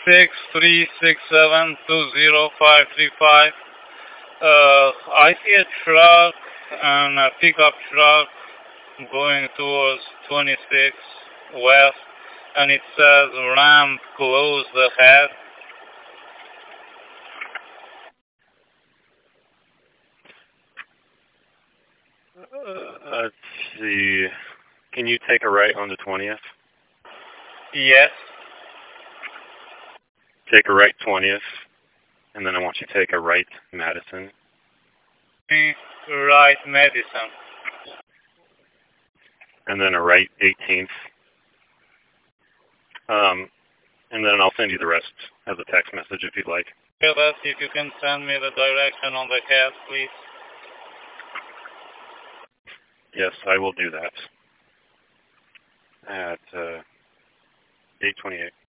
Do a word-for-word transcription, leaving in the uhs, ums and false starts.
six three six seven two zero five three five. Uh, I see a truck and a pickup truck going towards twenty-six west, and it says ramp closed ahead. Uh, let's see. Can you take a right on the twentieth? Yes. Take a right twentieth, and then I want you to take a right Madison. Right Madison. And then a right eighteenth. Um, and then I'll send you the rest as a text message if you'd like. Okay, let's see if you can send me the direction on the head, please. Yes, I will do that. At uh, eight twenty-eight.